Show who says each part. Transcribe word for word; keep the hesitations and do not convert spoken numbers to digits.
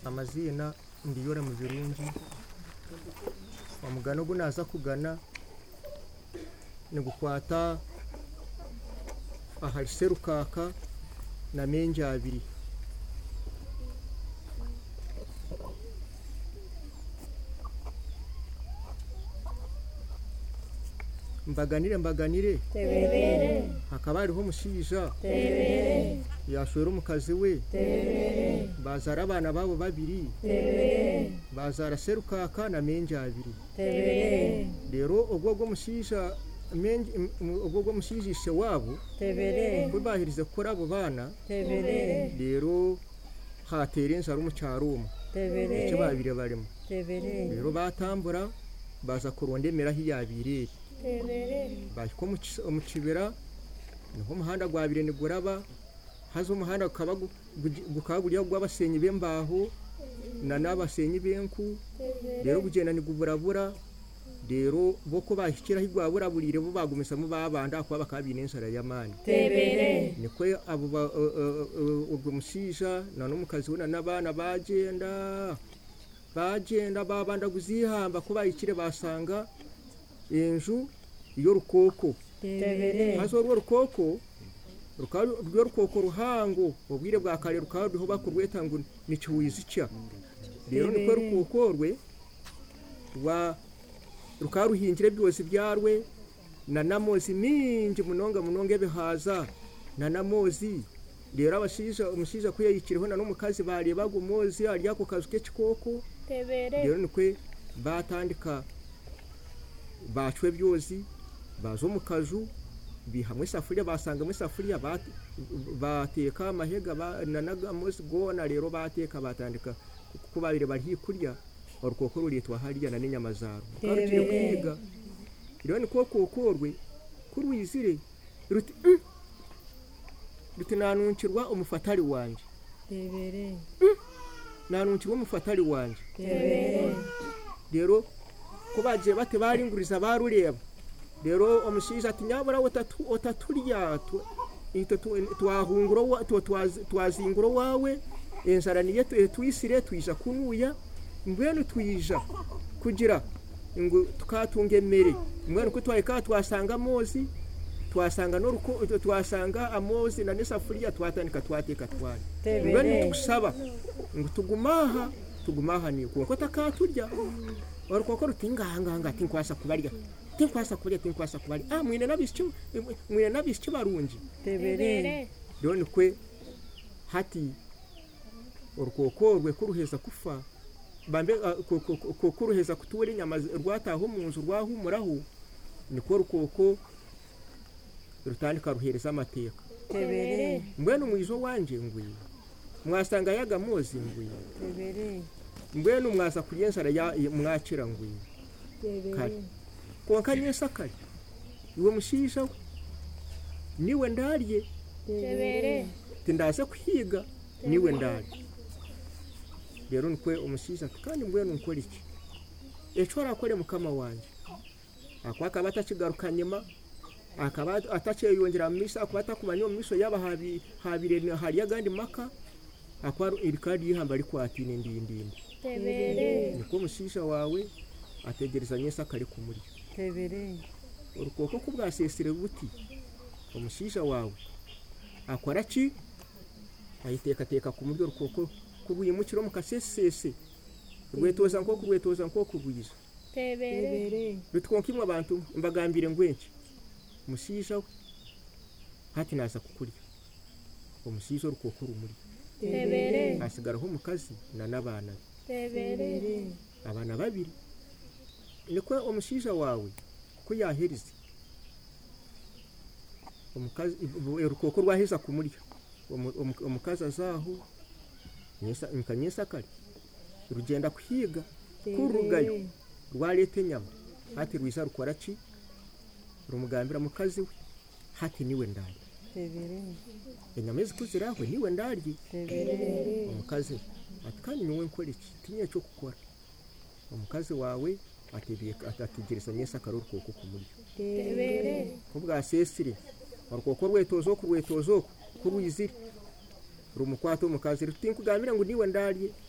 Speaker 1: amazina ndiyora mu birungi omugano gunaza kugana ni gukwata ahari serukaka na menja abiri mbaganire mbaganire
Speaker 2: tebere
Speaker 1: hakaba hariho umushiija
Speaker 2: tebere
Speaker 1: yashwera omukazi we
Speaker 2: tebere
Speaker 1: bazara abana babo babiri
Speaker 2: tebere
Speaker 1: bazara serukaka na menja abiri
Speaker 2: tebere
Speaker 1: rero ogwo gwo mushiija menja ogwo gwo mushiija ishe wabo
Speaker 2: tebere
Speaker 1: kubahirize gukora abo bana
Speaker 2: tebere
Speaker 1: rero hatera enzara mu cyaruma
Speaker 2: tebere
Speaker 1: icyo babire barimo
Speaker 2: tebere
Speaker 1: rero batambura baza kurondemera hiyabirere
Speaker 2: tebere
Speaker 1: bashiko mu kibera niho umuhanda gwabire ni guraba hazo umuhanda ukaba gukaguriya gw'abasenyi b'embaho na n'abasenyi b'enku rero gugenda ni guburabura rero boko bahikira higwabura burire bo bagumisa mu babanda akwa bakabine ensara y'amani
Speaker 2: tebere
Speaker 1: nikwe abo ubwo mushiija na n'umukazi we n'abana bagenda bagenda babanda guzihamba ko bayikire basanga enju iyo rukoko
Speaker 2: tebere
Speaker 1: hazo rwo rukoko rukaro rwo rukoko ruhango ubwire bwa kare rukaro diho bakurweta ngo ni cyuwizicya rero niko rukokorwe wa rukaro hingire byose byarwe na namozi mingi munonga munonge bihaza na namozi rero abashija umushiza ko yayikiriho na n'umukazi bareba gumozi ari yako kazu ke kikoko
Speaker 2: tebere
Speaker 1: rero nikwe batandika bacwe byozi bazo mu kaju bihamwe safuriya basanga mu safuriya bateka amahega nanaga mozi gona rero bateka batandika kuko babire bari kurya orukoko ruritwa hariya na n'inyama zaro karugiye kwiga rero niko kokorwe kurwizire ruti ruti nanunkirwa umufatari wanje
Speaker 2: tebere
Speaker 1: nanunkirwa umufatari wanje
Speaker 2: tebere
Speaker 1: rero ko bagiye bate baringuriza barureba rero omushiza ati nyabura otatu otaturya twahunguro twazinguro wawe enzara niye tuyisire tuyija kunuya mbwenu tuyija kugira ngo tukatunge mere mbwenu ko twayika twasanga mozi twasanga no ruko twasanga amozi na nesafuriya twatanika twateka twari mbwenu tusaba ngo tugumaha tugumaha ni kuko takaturya orukoko rutingahanganga tinkwasa kubarya tinkwasa kubarya tinkwasa kubarya ah mwine nabisho mwine nabisho barunji
Speaker 2: tebere
Speaker 1: rero nikwe hati orukoko rwe kuruheza kufa bambe kuruheza kutuwera inyama rwataho mu nzu rwahumuraho niko rukoko rutandika ruhereza amateka
Speaker 2: tebere
Speaker 1: mbwenu mwizo wanje ngwi mwasanga yaga mozi ngwi
Speaker 2: tebere
Speaker 1: mbwenu mwaza kuryensara ya mwakira ngwi
Speaker 2: tebere
Speaker 1: konka nyesa kare iwe mushisha niwe ndarye
Speaker 2: tebere
Speaker 1: tindaze kuhiga niwe ndarye rero nkwe umushisha kandi mbwenu nkora iki echo arakore mukama wanje akwaka batakigaruka nyuma akaba ataceyongera misa akubata kumanyo miso yaba habi habire hari yagandi maka akwaro irikadi yihamba ari kwatine ndindindi
Speaker 2: tebere
Speaker 1: niko mushisha wawe ategereza nyesa kare kumuri
Speaker 2: tebere
Speaker 1: urukoko kubwasesire buti umushisha wawe akora ki ayiteka teka ku muryo rukoko kubuyimukiro mukasesese rwetoza nko kurwetoza nko kubuyiza
Speaker 2: tebere
Speaker 1: bitwonkimwe abantu mbagambire ngwenki mushisha hati naza kukurya umushisha rukoko rumuri
Speaker 2: tebere
Speaker 1: asigaraho mukazi na nabana
Speaker 2: tebere
Speaker 1: abana babiri niko umushisha wawe ko yaherize umukazi rukoko rwaheza kumurya umukazi azaho nyesa imkanyesa kare rugenda kwiga kurugayo rwarete nyama hati rwiza rukora ki rumugambira mukazi we hati niwe ndari
Speaker 2: tebere
Speaker 1: inyama zikuziraho niwe ndari
Speaker 2: tebere
Speaker 1: umukazi ati kandi niwe nkora iki tinye cyo gukora umukazi wawe atebeye atategereza nyesa karurukoko kumurya
Speaker 2: tebere
Speaker 1: kubwa sesire arukoko rwetozo kurwetozo kurwizire rumukwato mukazi rutinkugamira ngo niwe ndari